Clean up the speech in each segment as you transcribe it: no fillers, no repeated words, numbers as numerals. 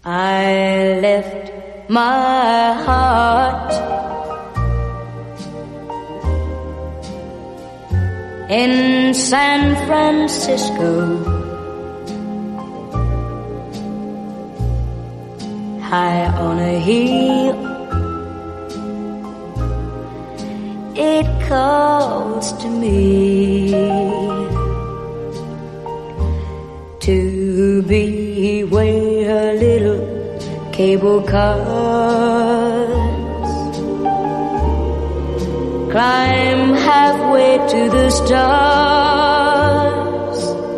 I left my heart in San Francisco, high on a hill. It calls to me to be where little cable cars climb halfway to the stars.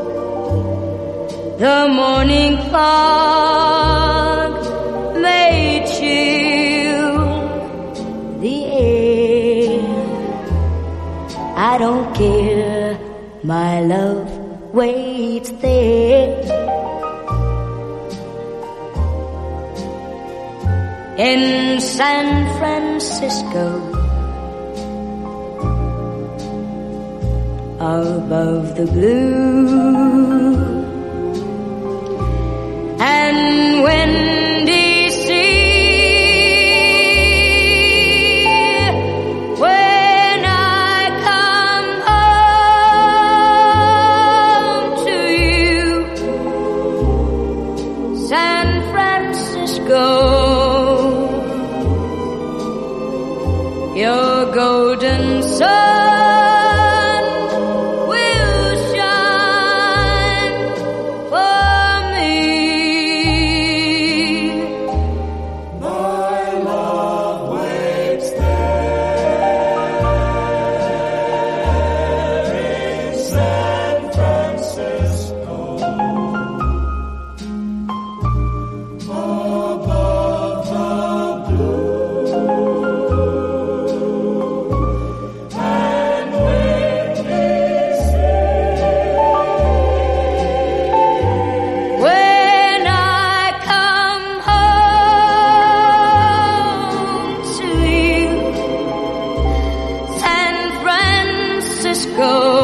The morning fog may chill the air. I don't care, my love waits there in San Francisco, above the blue and windy sea. When I come home to you, San Francisco, your golden sun will shine for me. My love waits there in San Francisco, above the blue and windy sea. When I come home to you, San Francisco,